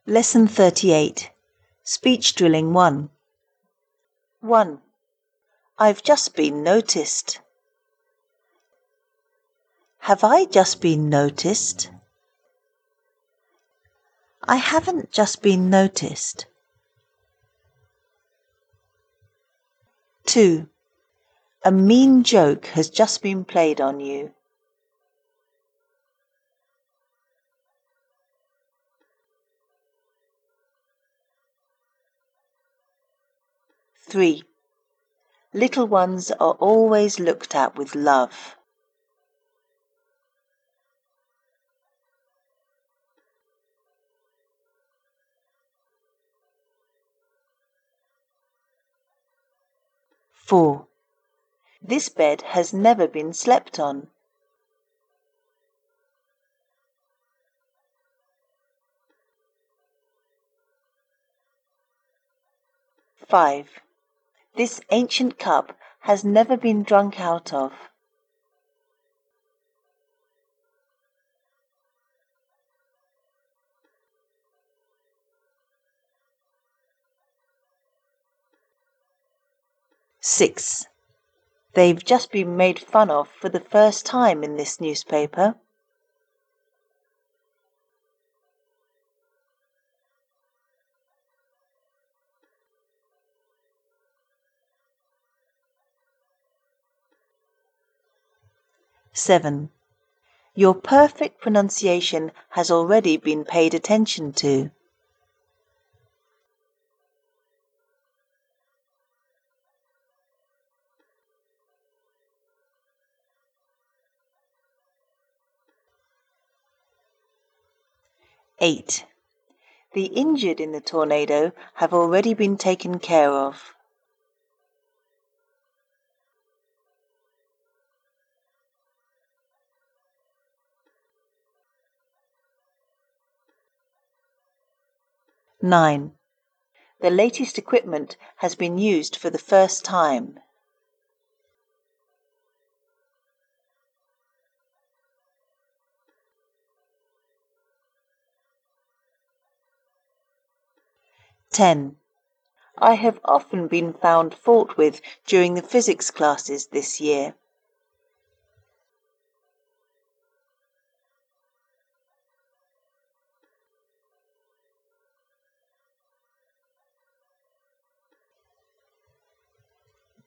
Lesson 38. Speech Drilling 1. 1. I've just been noticed. Have I just been noticed? I haven't just been noticed. 2. A mean joke has just been played on you. 3. Little ones are always looked at with love. 4. This bed has never been slept on. 5. This ancient cup has never been drunk out of. 6. They've just been made fun of for the first time in this newspaper. 7. Your perfect pronunciation has already been paid attention to. 8. The injured in the tornado have already been taken care of. 9. The latest equipment has been used for the first time. 10. I have often been found fault with during the physics classes this year.